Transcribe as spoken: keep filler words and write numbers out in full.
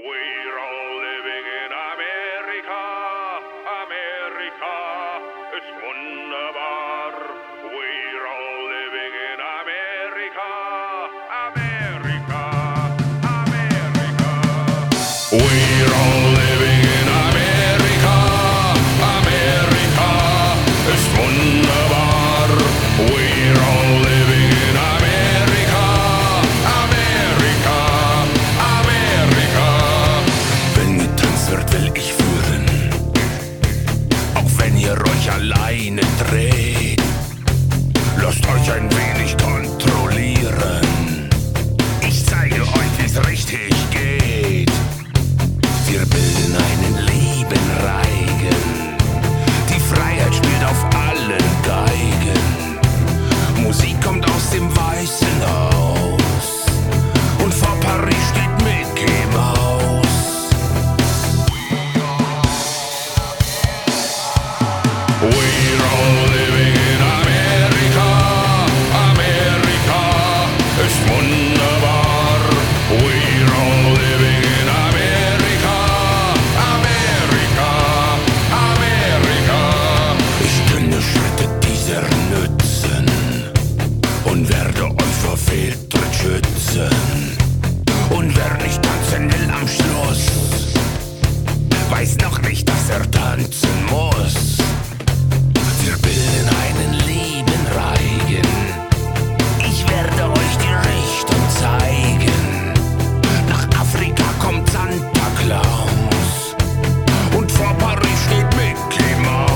We're all living in Amerika, Amerika ist wunderbar. We're all living in Amerika, Amerika, Amerika. We're all living in